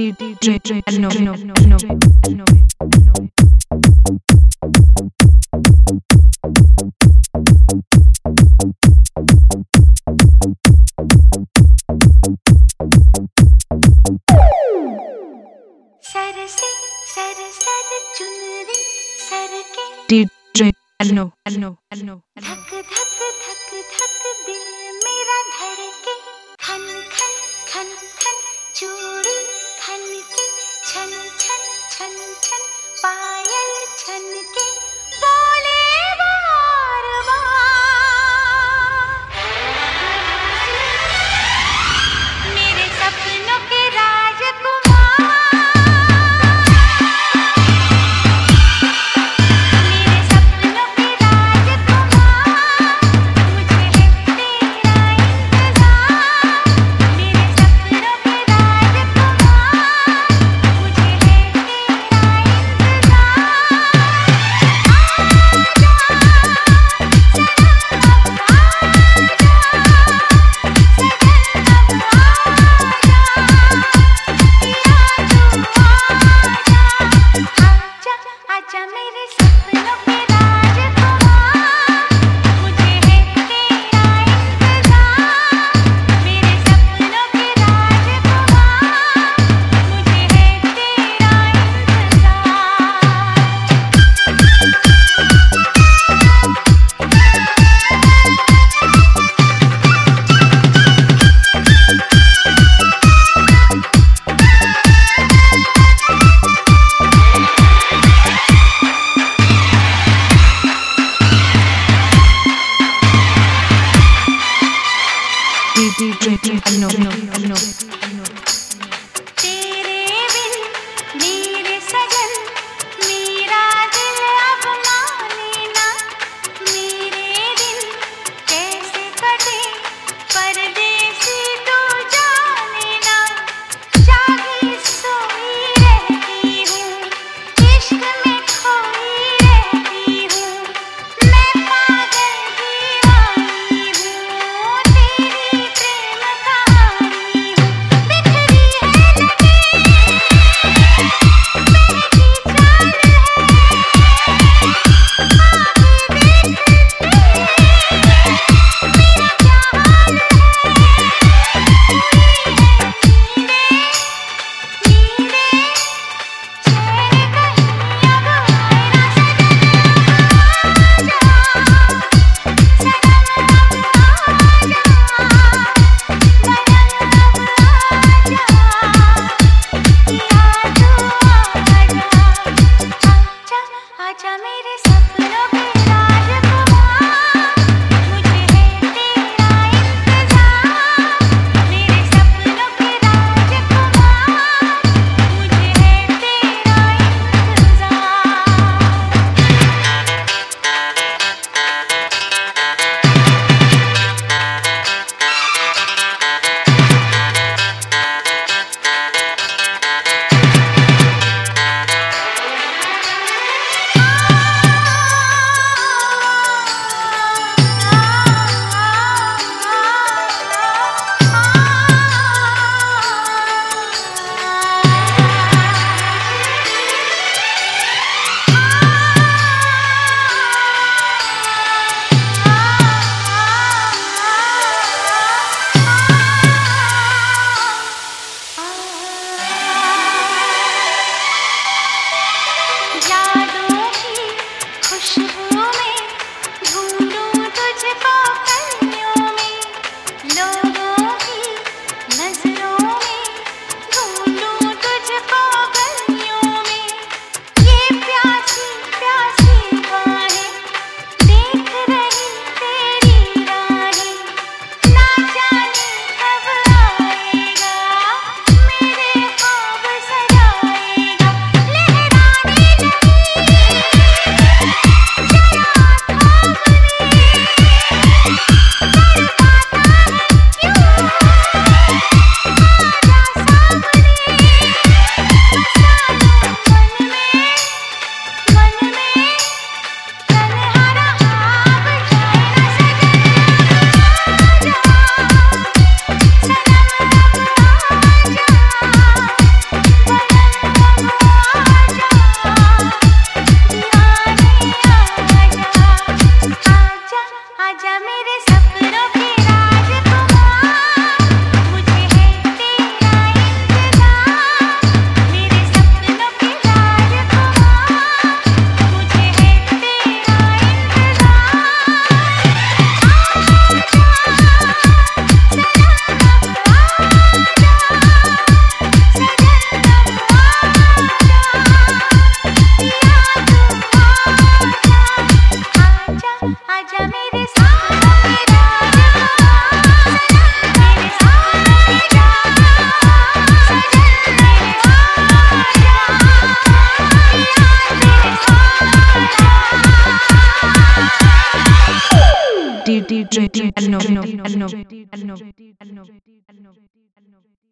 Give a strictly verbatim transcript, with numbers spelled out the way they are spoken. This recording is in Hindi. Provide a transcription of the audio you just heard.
D J no no no no sir से सर सर चुनरी सर के D J no no no धक धक धक धक दिल मेरा धड़के खन खन खन खन चूड़ी खन के छन छन छन छन पायल छन के बोले बार बार मेरे सपनों के राजकुमार D J no no no तेरे बिन मेरे सजन मेरा दिल अब माने ना मेरे दिन कैसे कटे परदेसी तू जाने ना जागी सोई रहती हूँ इश्क में खोई रहती हूँ मैं पागल दीवानी हूँ तेरी प्रेम कहानी हूँ D J Alno, Alno, Alno, Alno, Alno, Alno, Alno, Alno.